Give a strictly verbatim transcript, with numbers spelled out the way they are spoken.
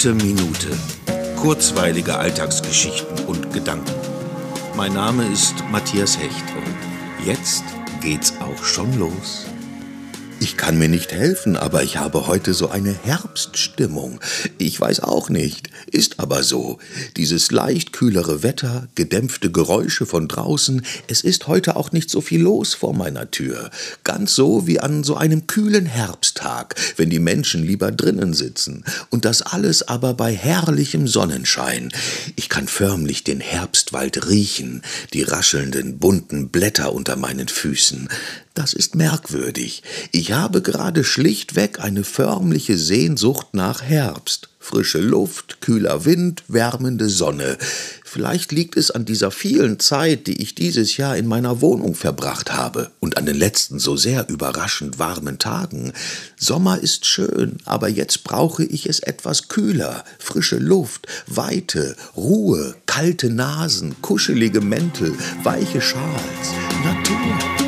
Gute Minute. Kurzweilige Alltagsgeschichten und Gedanken. Mein Name ist Matthias Hecht und jetzt geht's auch schon los. Ich kann mir nicht helfen, aber ich habe heute so eine Herbststimmung. Ich weiß auch nicht, ist aber so. Dieses leicht kühlere Wetter, gedämpfte Geräusche von draußen, es ist heute auch nicht so viel los vor meiner Tür. Ganz so wie an so einem kühlen Herbsttag, wenn die Menschen lieber drinnen sitzen. Und das alles aber bei herrlichem Sonnenschein. Ich kann förmlich den Herbstwald riechen, die raschelnden, bunten Blätter unter meinen Füßen. Das ist merkwürdig. Ich habe gerade schlichtweg eine förmliche Sehnsucht nach Herbst. Frische Luft, kühler Wind, wärmende Sonne. Vielleicht liegt es an dieser vielen Zeit, die ich dieses Jahr in meiner Wohnung verbracht habe und an den letzten so sehr überraschend warmen Tagen. Sommer ist schön, aber jetzt brauche ich es etwas kühler. Frische Luft, Weite, Ruhe, kalte Nasen, kuschelige Mäntel, weiche Schals, Natur.